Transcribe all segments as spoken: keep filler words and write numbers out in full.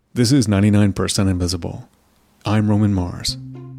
This is ninety-nine percent Invisible. I'm Roman Mars.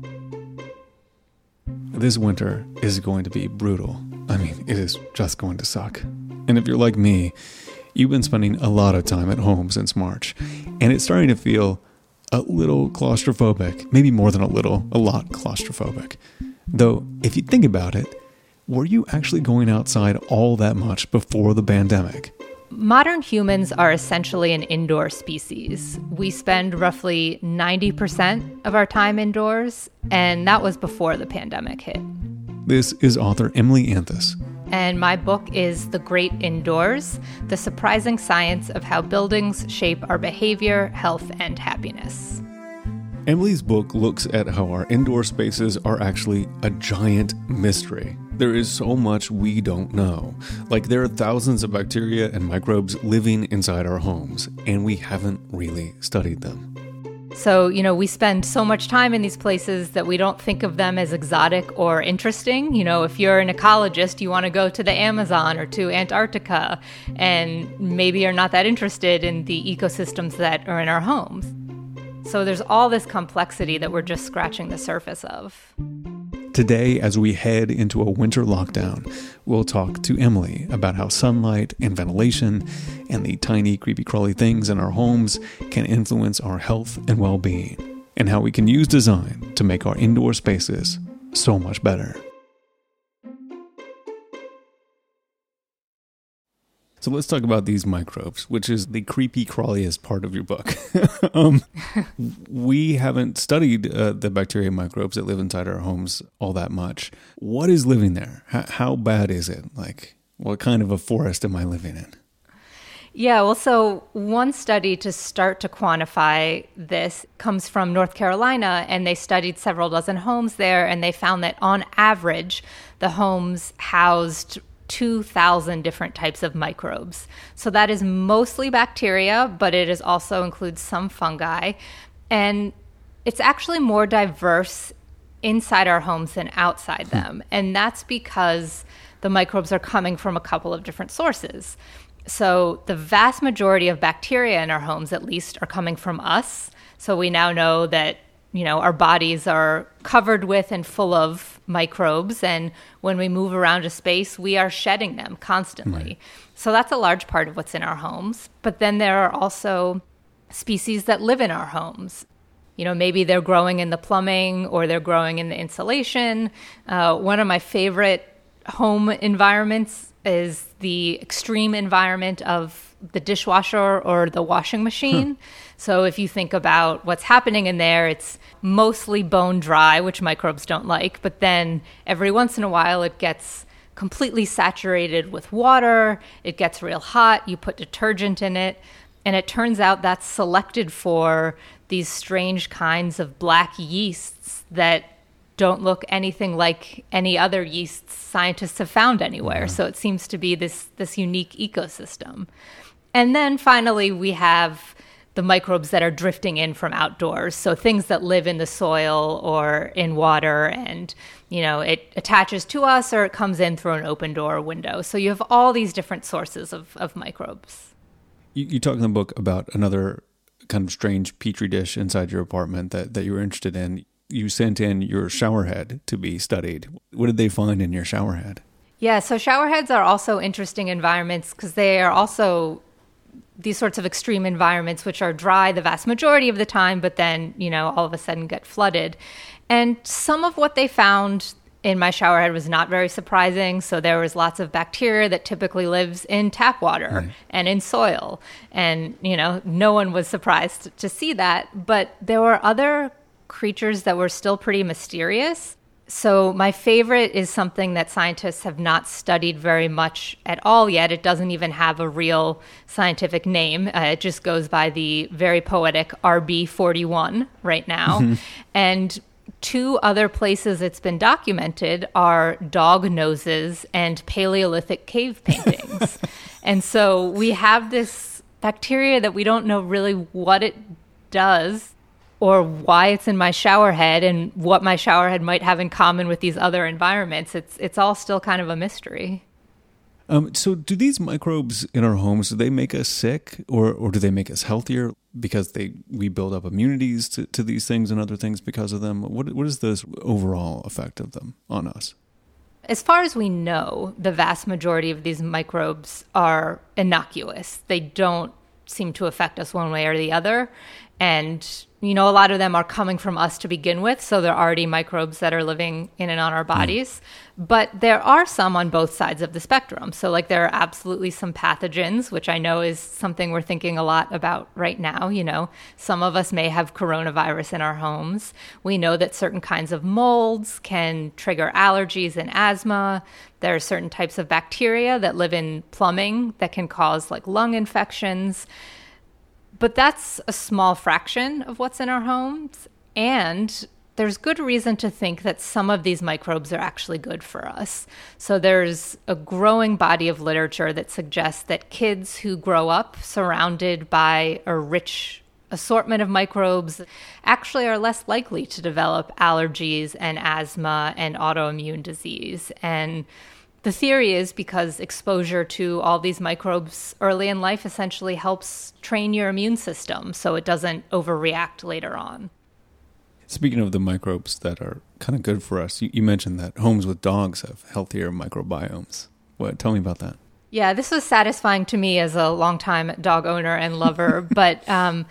This winter is going to be brutal. I mean, it is just going to suck. And if you're like me, you've been spending a lot of time at home since March, and it's starting to feel a little claustrophobic. Maybe more than a little, a lot claustrophobic. Though, if you think about it, were you actually going outside all that much before the pandemic? Modern humans are essentially an indoor species. We spend roughly ninety percent of our time indoors, and that was before the pandemic hit. This is author Emily Anthus. And my book is The Great Indoors, The Surprising Science of How Buildings Shape Our Behavior, Health, and Happiness. Emily's book looks at how our indoor spaces are actually a giant mystery. There is so much we don't know. Like, there are thousands of bacteria and microbes living inside our homes, and we haven't really studied them. So, you know, we spend so much time in these places that we don't think of them as exotic or interesting. You know, if you're an ecologist, you want to go to the Amazon or to Antarctica, and maybe you're not that interested in the ecosystems that are in our homes. So there's all this complexity that we're just scratching the surface of. Today, as we head into a winter lockdown, we'll talk to Emily about how sunlight and ventilation and the tiny, creepy-crawly things in our homes can influence our health and well-being, and how we can use design to make our indoor spaces so much better. So let's talk about these microbes, which is the creepy crawliest part of your book. um, we haven't studied uh, the bacteria and microbes that live inside our homes all that much. What is living there? H- how bad is it? Like, what kind of a forest am I living in? Yeah, well, so one study to start to quantify this comes from North Carolina, and they studied several dozen homes there, and they found that on average, the homes housed two thousand different types of microbes. So that is mostly bacteria, but it is also includes some fungi. And it's actually more diverse inside our homes than outside them. And that's because the microbes are coming from a couple of different sources. So the vast majority of bacteria in our homes, at least, are coming from us. So we now know that, you know, our bodies are covered with and full of microbes, and when we move around a space, we are shedding them constantly. Right. So that's a large part of what's in our homes. But then there are also species that live in our homes. You know, maybe they're growing in the plumbing or they're growing in the insulation. Uh, one of my favorite home environments is the extreme environment of the dishwasher or the washing machine. Huh. So if you think about what's happening in there, it's mostly bone dry, which microbes don't like, but then every once in a while it gets completely saturated with water, it gets real hot, you put detergent in it, and it turns out that's selected for these strange kinds of black yeasts that don't look anything like any other yeasts scientists have found anywhere. Mm-hmm. So it seems to be this this unique ecosystem. And then finally, we have the microbes that are drifting in from outdoors. So things that live in the soil or in water, and, you know, it attaches to us or it comes in through an open door or window. So you have all these different sources of, of microbes. You, you talk in the book about another kind of strange petri dish inside your apartment that, that you were interested in. You sent in your shower head to be studied. What did they find in your shower head? Yeah, so shower heads are also interesting environments because they are also these sorts of extreme environments which are dry the vast majority of the time, but then, you know, all of a sudden get flooded. And some of what they found in my shower head was not very surprising. So there was lots of bacteria that typically lives in tap water right. and in soil. And, you know, no one was surprised to see that. But there were other creatures that were still pretty mysterious. So my favorite is something that scientists have not studied very much at all yet. It doesn't even have a real scientific name. Uh, it just goes by the very poetic R B forty-one right now. Mm-hmm. And two other places it's been documented are dog noses and Paleolithic cave paintings. And so we have this bacteria that we don't know really what it does or why it's in my shower head and what my shower head might have in common with these other environments. It's it's all still kind of a mystery. Um, so do these microbes in our homes, do they make us sick or, or do they make us healthier because they we build up immunities to, to these things and other things because of them? What What is the overall effect of them on us? As far as we know, the vast majority of these microbes are innocuous. They don't seem to affect us one way or the other. And, you know, a lot of them are coming from us to begin with. So they're already microbes that are living in and on our bodies. Mm. But there are some on both sides of the spectrum. So like there are absolutely some pathogens, which I know is something we're thinking a lot about right now. You know, some of us may have coronavirus in our homes. We know that certain kinds of molds can trigger allergies and asthma. There are certain types of bacteria that live in plumbing that can cause like lung infections. But that's a small fraction of what's in our homes. And there's good reason to think that some of these microbes are actually good for us. So there's a growing body of literature that suggests that kids who grow up surrounded by a rich assortment of microbes actually are less likely to develop allergies and asthma and autoimmune disease. And the theory is because exposure to all these microbes early in life essentially helps train your immune system so it doesn't overreact later on. Speaking of the microbes that are kind of good for us, you, you mentioned that homes with dogs have healthier microbiomes. What? Tell me about that. Yeah, this was satisfying to me as a longtime dog owner and lover, but um,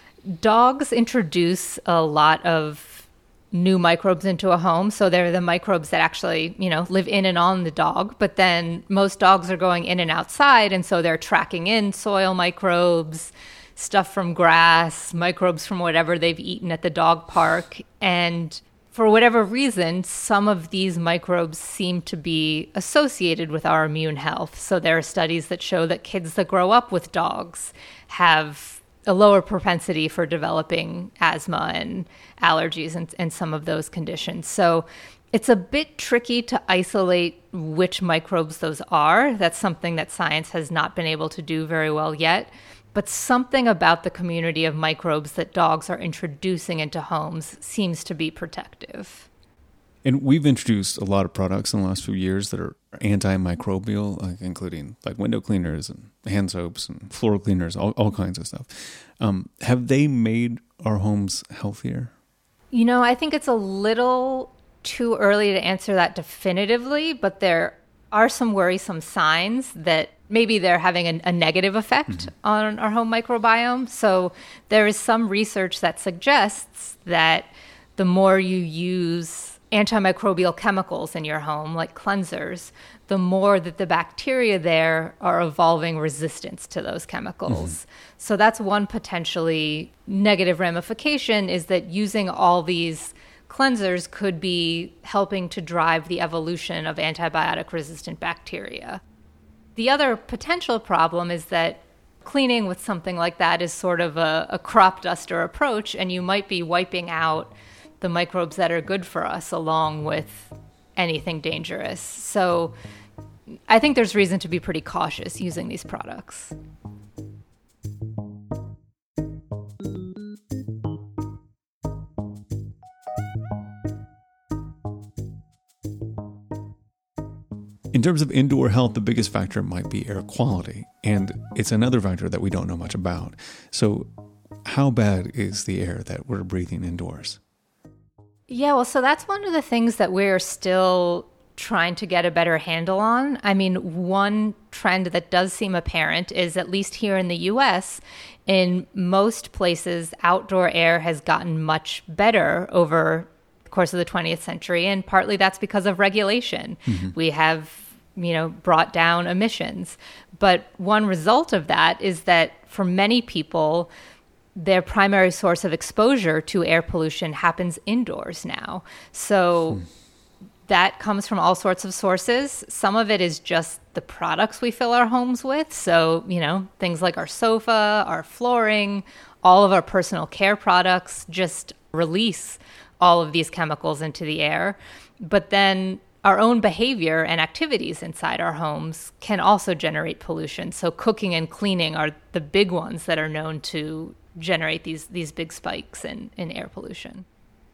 dogs introduce a lot of new microbes into a home. So they're the microbes that actually, you know, live in and on the dog. But then most dogs are going in and outside. And so they're tracking in soil microbes, stuff from grass, microbes from whatever they've eaten at the dog park. And for whatever reason, some of these microbes seem to be associated with our immune health. So there are studies that show that kids that grow up with dogs have a lower propensity for developing asthma and allergies and, and some of those conditions. So it's a bit tricky to isolate which microbes those are. That's something that science has not been able to do very well yet. But something about the community of microbes that dogs are introducing into homes seems to be protective. And we've introduced a lot of products in the last few years that are antimicrobial, like including like window cleaners and hand soaps and floor cleaners, all, all kinds of stuff. Um, have they made our homes healthier? You know, I think it's a little too early to answer that definitively, but there are some worrisome signs that maybe they're having a, a negative effect mm-hmm. on our home microbiome. So there is some research that suggests that the more you use antimicrobial chemicals in your home, like cleansers, the more that the bacteria there are evolving resistance to those chemicals. Mm-hmm. So that's one potentially negative ramification, is that using all these cleansers could be helping to drive the evolution of antibiotic-resistant bacteria. The other potential problem is that cleaning with something like that is sort of a, a crop duster approach, and you might be wiping out the microbes that are good for us along with anything dangerous. So I think there's reason to be pretty cautious using these products. In terms of indoor health, the biggest factor might be air quality, and it's another factor that we don't know much about. So how bad is the air that we're breathing indoors? Yeah, well, so that's one of the things that we're still trying to get a better handle on. I mean, one trend that does seem apparent is, at least here in the U S, in most places, outdoor air has gotten much better over the course of the twentieth century, and partly that's because of regulation. Mm-hmm. We have, you know, brought down emissions. But one result of that is that for many people, their primary source of exposure to air pollution happens indoors now. So hmm. that comes from all sorts of sources. Some of it is just the products we fill our homes with. So, you know, things like our sofa, our flooring, all of our personal care products just release all of these chemicals into the air. But then our own behavior and activities inside our homes can also generate pollution. So cooking and cleaning are the big ones that are known to generate these these big spikes in, in air pollution.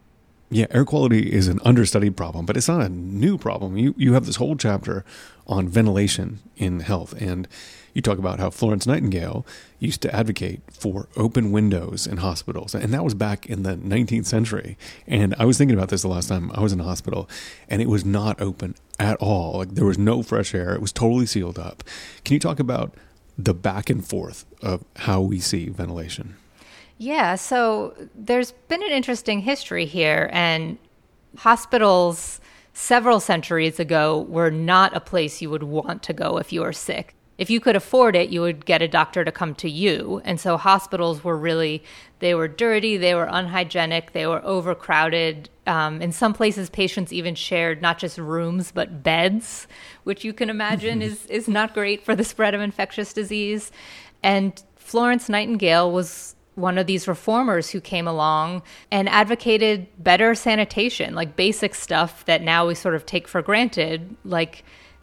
Yeah, air quality is an understudied problem, but it's not a new problem. You you have this whole chapter on ventilation in health, and you talk about how Florence Nightingale used to advocate for open windows in hospitals, and that was back in the nineteenth century. And I was thinking about this the last time I was in a hospital, and it was not open at all. Like, there was no fresh air. It was totally sealed up. Can you talk about the back and forth of how we see ventilation? Yeah, so there's been an interesting history here, and hospitals several centuries ago were not a place you would want to go if you were sick. If you could afford it, you would get a doctor to come to you. And so hospitals were really, they were dirty, they were unhygienic, they were overcrowded. Um, in some places, patients even shared not just rooms, but beds, which you can imagine is, is not great for the spread of infectious disease. And Florence Nightingale was one of these reformers who came along and advocated better sanitation, like basic stuff that now we sort of take for granted, like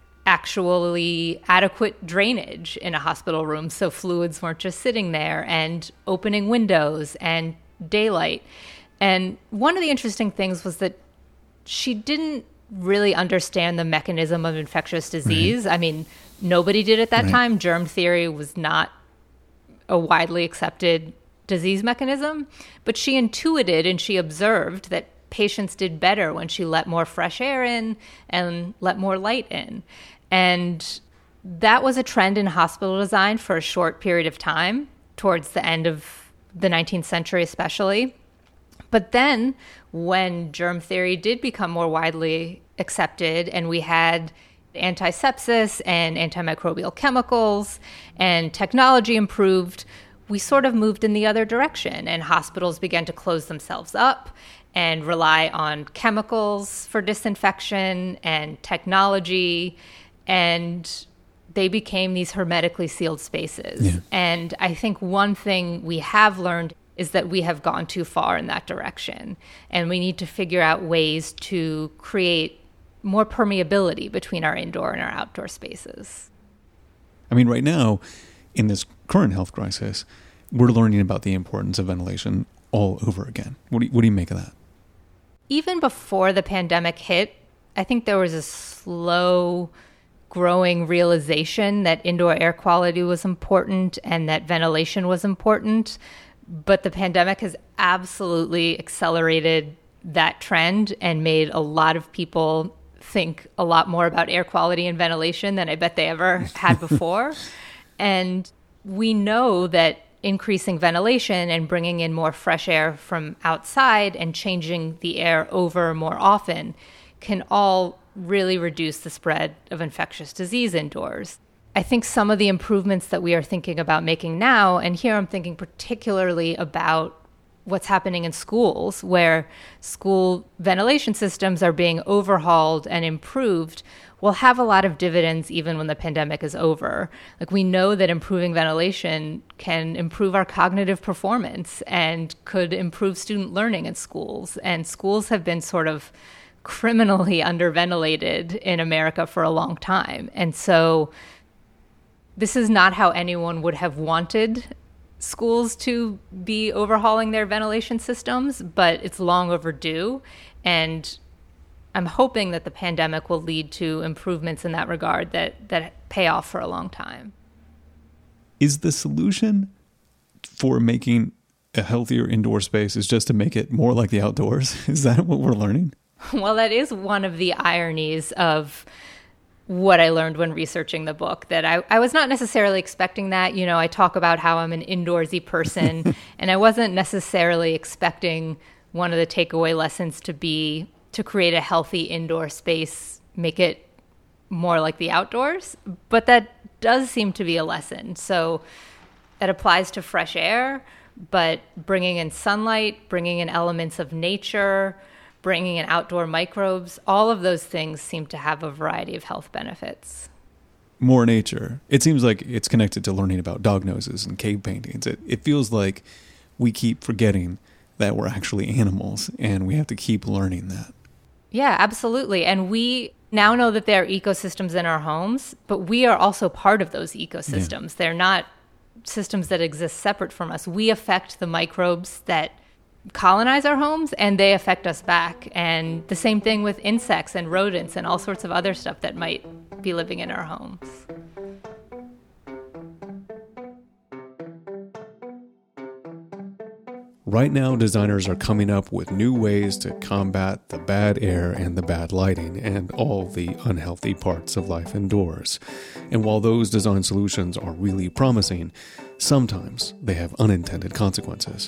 actually adequate drainage in a hospital room so fluids weren't just sitting there, and opening windows and daylight. And one of the interesting things was that she didn't really understand the mechanism of infectious disease. Right. I mean, nobody did at that right. time. Germ theory was not a widely accepted disease mechanism, but she intuited and she observed that patients did better when she let more fresh air in and let more light in. And that was a trend in hospital design for a short period of time, towards the end of the nineteenth century especially. But then when germ theory did become more widely accepted and we had antisepsis and antimicrobial chemicals and technology improved, we sort of moved in the other direction, and hospitals began to close themselves up and rely on chemicals for disinfection and technology, and they became these hermetically sealed spaces. Yeah. And I think one thing we have learned is that we have gone too far in that direction, and we need to figure out ways to create more permeability between our indoor and our outdoor spaces. I mean, right now, in this current health crisis, we're learning about the importance of ventilation all over again. What do you, what do you make of that? Even before the pandemic hit, I think there was a slow growing realization that indoor air quality was important and that ventilation was important. But the pandemic has absolutely accelerated that trend and made a lot of people think a lot more about air quality and ventilation than I bet they ever had before. And we know that increasing ventilation and bringing in more fresh air from outside and changing the air over more often can all really reduce the spread of infectious disease indoors. I think some of the improvements that we are thinking about making now, and here I'm thinking particularly about what's happening in schools, where school ventilation systems are being overhauled and improved, will have a lot of dividends even when the pandemic is over. Like, we know that improving ventilation can improve our cognitive performance and could improve student learning in schools. And schools have been sort of criminally underventilated in America for a long time. And so this is not how anyone would have wanted schools to be overhauling their ventilation systems, but it's long overdue. And I'm hoping that the pandemic will lead to improvements in that regard that, that pay off for a long time. Is the solution for making a healthier indoor space is just to make it more like the outdoors? Is that what we're learning? Well, that is one of the ironies of what I learned when researching the book, that I, I was not necessarily expecting that. You know, I talk about how I'm an indoorsy person, and I wasn't necessarily expecting one of the takeaway lessons to be to create a healthy indoor space, make it more like the outdoors. But that does seem to be a lesson. So it applies to fresh air, but bringing in sunlight, bringing in elements of nature, bringing in outdoor microbes, all of those things seem to have a variety of health benefits. More nature. It seems like it's connected to learning about dog noses and cave paintings. It, it feels like we keep forgetting that we're actually animals, and we have to keep learning that. Yeah, absolutely. And we now know that there are ecosystems in our homes, but we are also part of those ecosystems. Yeah. They're not systems that exist separate from us. We affect the microbes that colonize our homes, and they affect us back. And the same thing with insects and rodents and all sorts of other stuff that might be living in our homes. Right now, designers are coming up with new ways to combat the bad air and the bad lighting and all the unhealthy parts of life indoors. And while those design solutions are really promising, sometimes they have unintended consequences.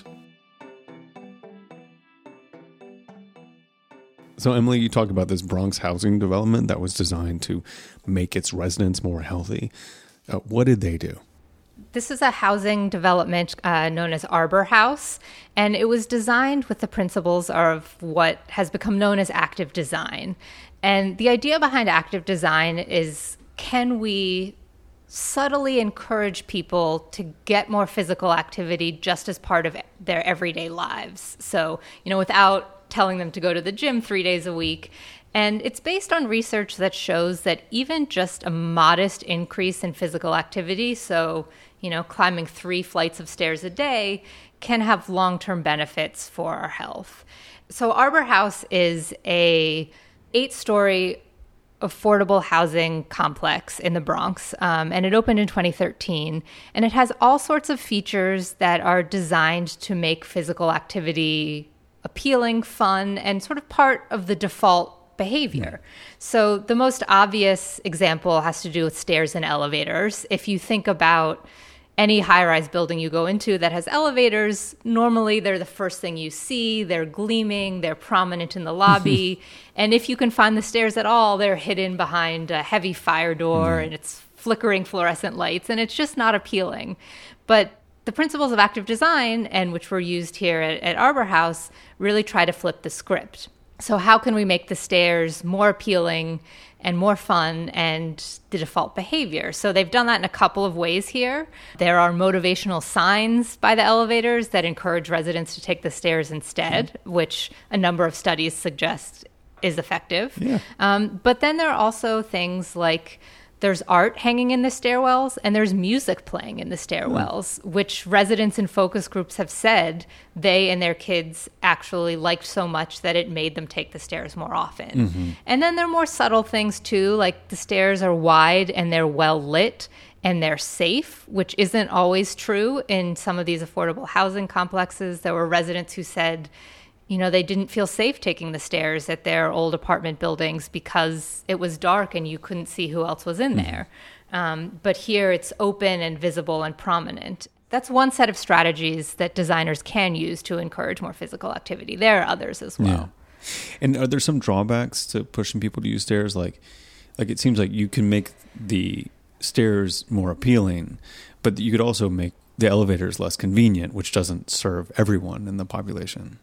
So, Emily, you talked about this Bronx housing development that was designed to make its residents more healthy. Uh, what did they do? This is a housing development uh, known as Arbor House, and it was designed with the principles of what has become known as active design. And the idea behind active design is, can we subtly encourage people to get more physical activity just as part of their everyday lives? So, you know, without telling them to go to the gym three days a week. And it's based on research that shows that even just a modest increase in physical activity, so, you know, climbing three flights of stairs a day, can have long-term benefits for our health. So Arbor House is a eight-story affordable housing complex in the Bronx, um, and it opened in twenty thirteen. And it has all sorts of features that are designed to make physical activity appealing, fun, and sort of part of the default behavior. So the most obvious example has to do with stairs and elevators. If you think about any high-rise building you go into that has elevators, normally they're the first thing you see. They're gleaming, they're prominent in the lobby. And if you can find the stairs at all, they're hidden behind a heavy fire door mm. and it's flickering fluorescent lights, and it's just not appealing. But the principles of active design, and which were used here at, at Arbor House, really try to flip the script. So how can we make the stairs more appealing and more fun and the default behavior? So they've done that in a couple of ways here. There are motivational signs by the elevators that encourage residents to take the stairs instead, which a number of studies suggest is effective. Yeah. Um, but then there are also things like there's art hanging in the stairwells and there's music playing in the stairwells, mm. which residents and focus groups have said they and their kids actually liked so much that it made them take the stairs more often. Mm-hmm. And then there are more subtle things too, like the stairs are wide and they're well lit and they're safe, which isn't always true in some of these affordable housing complexes. There were residents who said, you know, they didn't feel safe taking the stairs at their old apartment buildings because it was dark and you couldn't see who else was in mm-hmm. there. Um, but here it's open and visible and prominent. That's one set of strategies that designers can use to encourage more physical activity. There are others as well. Yeah. And are there some drawbacks to pushing people to use stairs? Like, like it seems like you can make the stairs more appealing, but you could also make the elevators less convenient, which doesn't serve everyone in the population.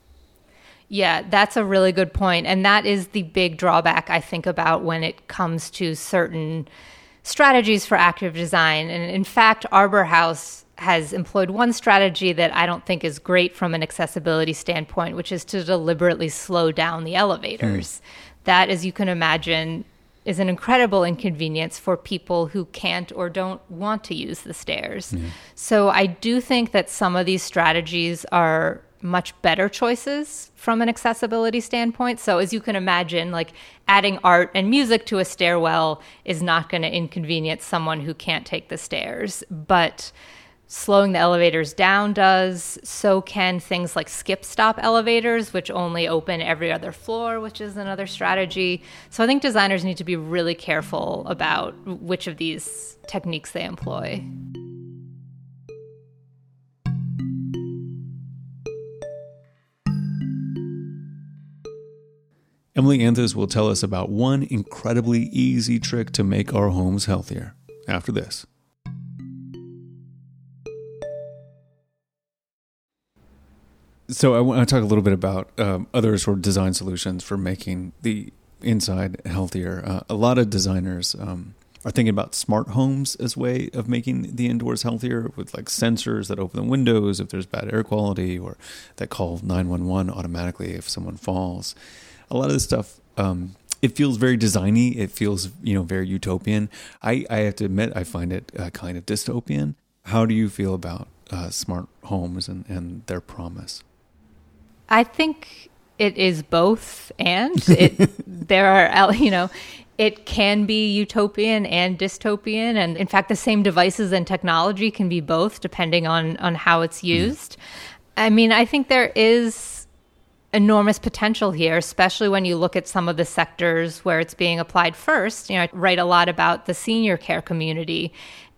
Yeah, that's a really good point. And that is the big drawback I think about when it comes to certain strategies for active design. And in fact, Arbor House has employed one strategy that I don't think is great from an accessibility standpoint, which is to deliberately slow down the elevators. Mm. That, as you can imagine, is an incredible inconvenience for people who can't or don't want to use the stairs. Mm. So I do think that some of these strategies are much better choices from an accessibility standpoint. So as you can imagine, like adding art and music to a stairwell is not going to inconvenience someone who can't take the stairs, but slowing the elevators down does. So can things like skip-stop elevators, which only open every other floor, which is another strategy. So I think designers need to be really careful about which of these techniques they employ. Emily Anthos will tell us about one incredibly easy trick to make our homes healthier after this. So I want to talk a little bit about um, other sort of design solutions for making the inside healthier. Uh, a lot of designers um, are thinking about smart homes as a way of making the indoors healthier, with like sensors that open the windows if there's bad air quality, or that call nine one one automatically if someone falls. A lot of this stuff, um, it feels very designy. It feels, you know, very utopian. I, I have to admit, I find it uh, kind of dystopian. How do you feel about uh, smart homes and, and their promise? I think it is both, and it, there are, you know, it can be utopian and dystopian. And in fact, the same devices and technology can be both depending on, on how it's used. Mm. I mean, I think there is enormous potential here, especially when you look at some of the sectors where it's being applied first. You know, I write a lot about the senior care community,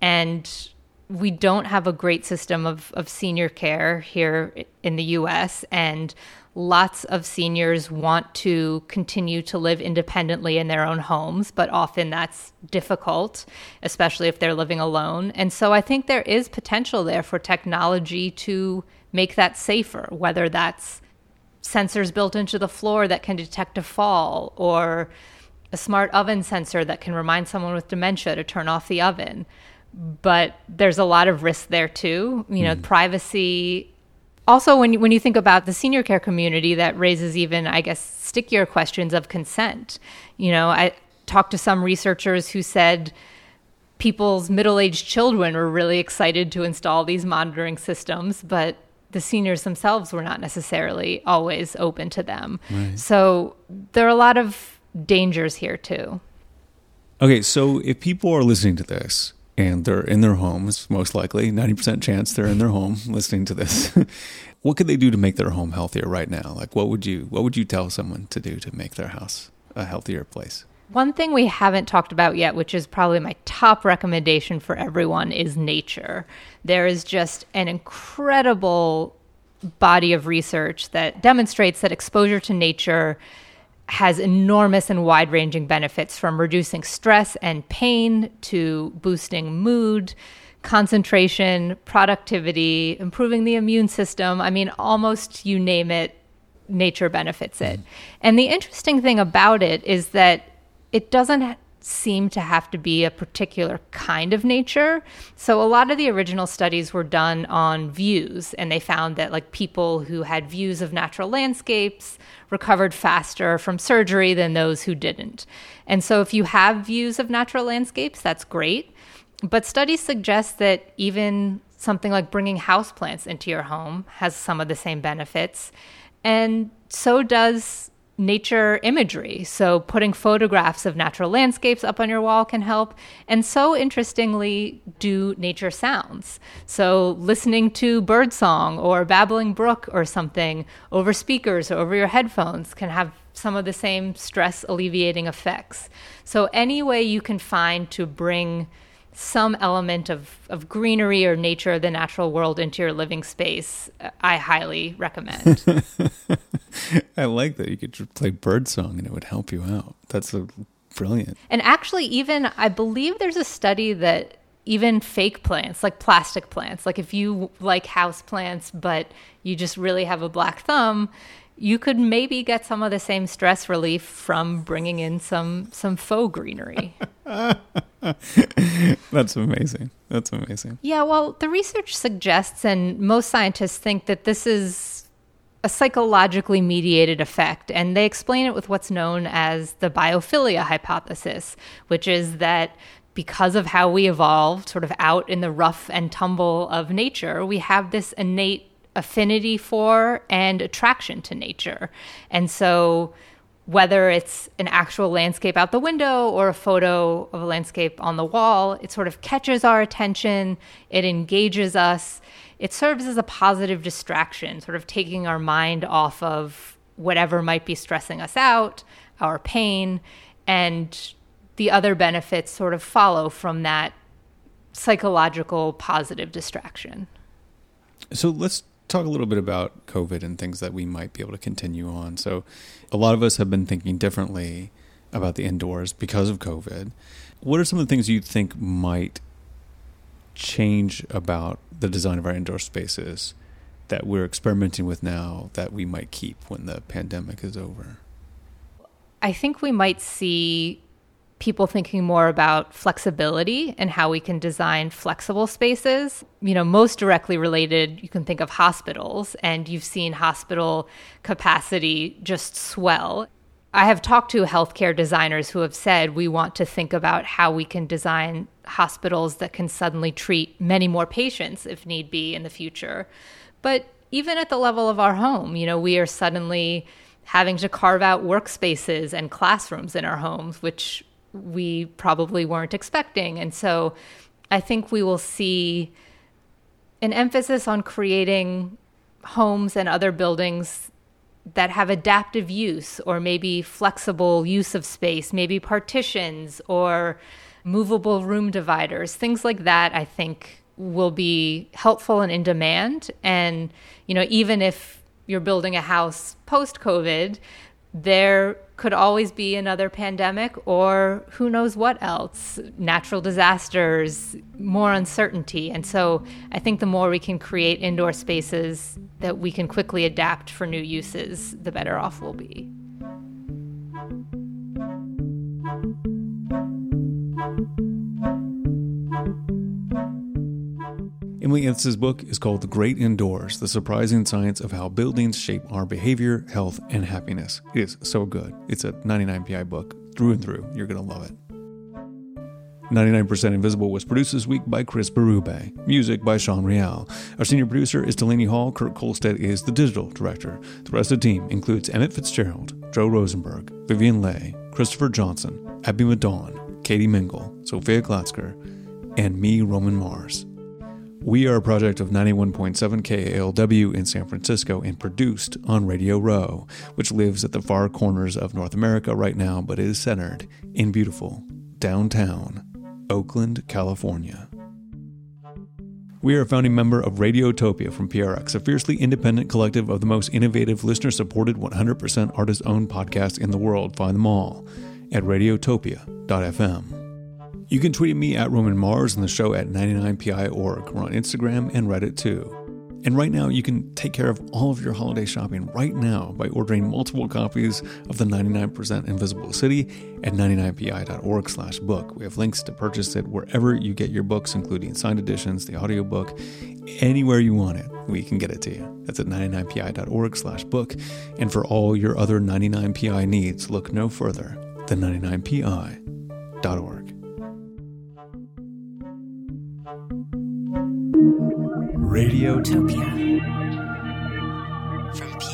and we don't have a great system of, of senior care here in the U S, and lots of seniors want to continue to live independently in their own homes, but often that's difficult, especially if they're living alone. And so I think there is potential there for technology to make that safer, whether that's sensors built into the floor that can detect a fall, or a smart oven sensor that can remind someone with dementia to turn off the oven. But there's a lot of risk there too. You know, mm. privacy. Also, when you, when you think about the senior care community, that raises even, I guess, stickier questions of consent. You know, I talked to some researchers who said people's middle-aged children were really excited to install these monitoring systems, but the seniors themselves were not necessarily always open to them. Right. So there are a lot of dangers here too. Okay, so if people are listening to this and they're in their homes, most likely, ninety percent chance they're in their home listening to this, what could they do to make their home healthier right now? Like, what would you what would you tell someone to do to make their house a healthier place? One thing we haven't talked about yet, which is probably my top recommendation for everyone, is nature. There is just an incredible body of research that demonstrates that exposure to nature has enormous and wide-ranging benefits, from reducing stress and pain to boosting mood, concentration, productivity, improving the immune system. I mean, almost you name it, nature benefits it. And the interesting thing about it is that it doesn't seem to have to be a particular kind of nature. So a lot of the original studies were done on views, and they found that like people who had views of natural landscapes recovered faster from surgery than those who didn't. And so if you have views of natural landscapes, that's great. But studies suggest that even something like bringing houseplants into your home has some of the same benefits. And so does nature imagery. So putting photographs of natural landscapes up on your wall can help. And so interestingly, do nature sounds. So listening to birdsong or babbling brook or something over speakers or over your headphones can have some of the same stress alleviating effects. So any way you can find to bring some element of, of greenery or nature of the natural world into your living space, I highly recommend. I like that you could play birdsong and it would help you out. That's a brilliant. And actually, even I believe there's a study that even fake plants, like plastic plants, like if you like house plants, but you just really have a black thumb, you could maybe get some of the same stress relief from bringing in some some faux greenery. That's amazing. That's amazing. Yeah, well, the research suggests, and most scientists think, that this is a psychologically mediated effect, and they explain it with what's known as the biophilia hypothesis, which is that because of how we evolved sort of out in the rough and tumble of nature, we have this innate affinity for and attraction to nature. And so whether it's an actual landscape out the window or a photo of a landscape on the wall, it sort of catches our attention, it engages us, it serves as a positive distraction, sort of taking our mind off of whatever might be stressing us out, our pain, and the other benefits sort of follow from that psychological positive distraction. So let's talk a little bit about COVID and things that we might be able to continue on. So a lot of us have been thinking differently about the indoors because of COVID. What are some of the things you think might change about the design of our indoor spaces that we're experimenting with now that we might keep when the pandemic is over? I think we might see people thinking more about flexibility and how we can design flexible spaces. You know, most directly related, you can think of hospitals, and you've seen hospital capacity just swell. I have talked to healthcare designers who have said we want to think about how we can design hospitals that can suddenly treat many more patients if need be in the future. But even at the level of our home, you know, we are suddenly having to carve out workspaces and classrooms in our homes, which we probably weren't expecting. And so I think we will see an emphasis on creating homes and other buildings that have adaptive use, or maybe flexible use of space, maybe partitions or movable room dividers, things like that, I think will be helpful and in demand. And, you know, even if you're building a house post-COVID, there could always be another pandemic, or who knows what else, natural disasters, more uncertainty. And so I think the more we can create indoor spaces that we can quickly adapt for new uses, the better off we'll be. Emily Entz's book is called The Great Indoors, The Surprising Science of How Buildings Shape Our Behavior, Health, and Happiness. It is so good. It's a ninety-nine P I book through and through. You're going to love it. ninety-nine percent Invisible was produced this week by Chris Berube. Music by Sean Real. Our senior producer is Delaney Hall. Kurt Kolstedt is the digital director. The rest of the team includes Emmett Fitzgerald, Joe Rosenberg, Vivian Leigh, Christopher Johnson, Abby Madon, Katie Mingle, Sophia Glatzker, and me, Roman Mars. We are a project of ninety-one point seven K A L W in San Francisco and produced on Radio Row, which lives at the far corners of North America right now, but is centered in beautiful downtown Oakland, California. We are a founding member of Radiotopia from P R X, a fiercely independent collective of the most innovative, listener-supported, one hundred percent artist-owned podcasts in the world. Find them all at radiotopia dot f m. You can tweet at me at Roman Mars and the show at ninety-nine P I dot org. We're on Instagram and Reddit too. And right now, you can take care of all of your holiday shopping right now by ordering multiple copies of the ninety-nine percent Invisible City at ninety-nine P I dot org slash book. We have links to purchase it wherever you get your books, including signed editions, the audiobook, anywhere you want it, we can get it to you. That's at ninety-nine P I dot org slash book. And for all your other ninety-nine P I needs, look no further than ninety-nine P I dot org. Radiotopia from P